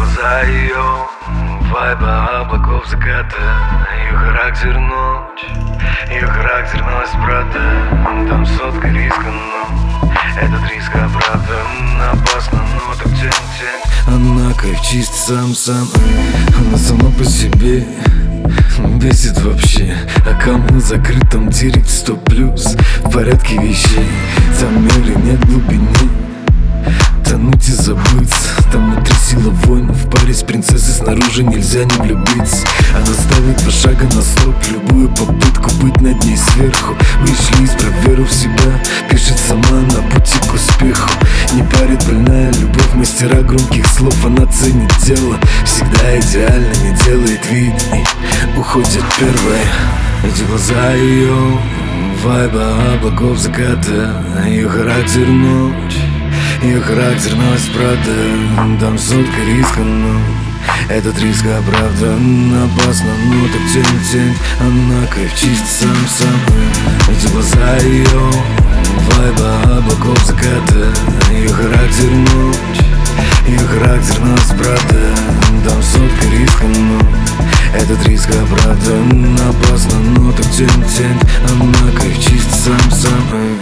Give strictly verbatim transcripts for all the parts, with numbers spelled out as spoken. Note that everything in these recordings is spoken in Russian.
глаза ее, вайба облаков заката. Ее характер ночь, ее характер ночь, брата. Там сотка риска, но этот риск оправдан. Опасно, но так тень-тень. Она кайф чист сам-сам, она сама по себе бесит вообще. Аккаунт на закрытом, директ сто плюс, в порядке вещей. Там меры нет глубины, тонуть и забыться. Там внутри сила войны, в паре с принцессой снаружи нельзя не влюбиться. Она ставит два шага на стоп, любую попытку быть над ней сверху. Вышли из веру в себя, пишет сама на пути к успеху. Не парит больная любовь, мастера громких слов. Она ценит дело, всегда идеально, не делает вид и уходит первая. Эти глаза ее, вайба облаков заката. Ее характер ночь, ее характер ночь, правда. Там сотка риска, но этот риск оправдан. Опасно, но так тень-тень. Она кайф чист сам-сам. Эти глаза ее, вайба облаков заката. Ее характер ночь, ее характер ночь, правда. Там сотка риска, но этот риск оправдан. Опасно, но так тень-тень. Она кайф чист сам-сам.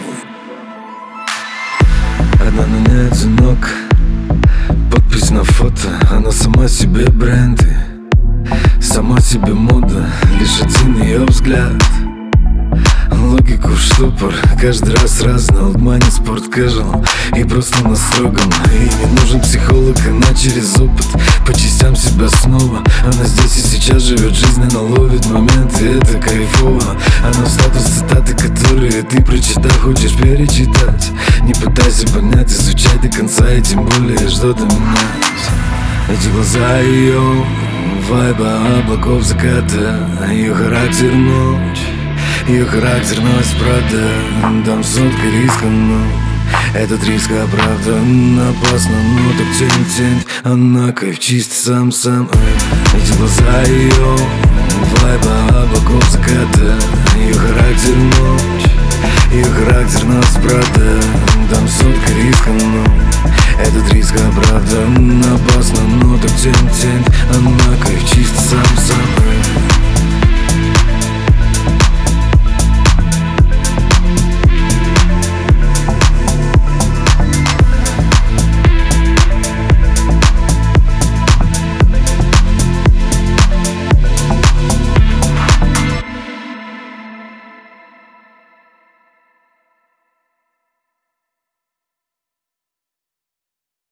Она на ней одинок, подпись на фото. Она сама себе бренд и сама себе мода. Лишь один ее взгляд, логику в штопор. Каждый раз разный, олдмани, спорт, кэжуал и просто на строгом. Ей не нужен психолог, она через опыт по частям себя снова. Она здесь и сейчас живет жизнь, она ловит моменты, это кайфово. Она в статус цитаты, которые ты, прочитав, хочешь перечитать. Не пытайся понять, изучай до конца, и тем более что-то менять. Эти глаза ее, вайба облаков заката. Ее характер ночь, ее характер ночь, правда. Там сотка риска, но этот риск оправдан. Опасно, но так тень-тень. Она кайф чист сам-сам. Эти глаза ее, вайба облаков заката. Ее характер ночь, ее характер ночь, правда. Там сотка риска, но этот риск оправдан. Опасно, но так тень-тень. Она кайф чист сам-сам.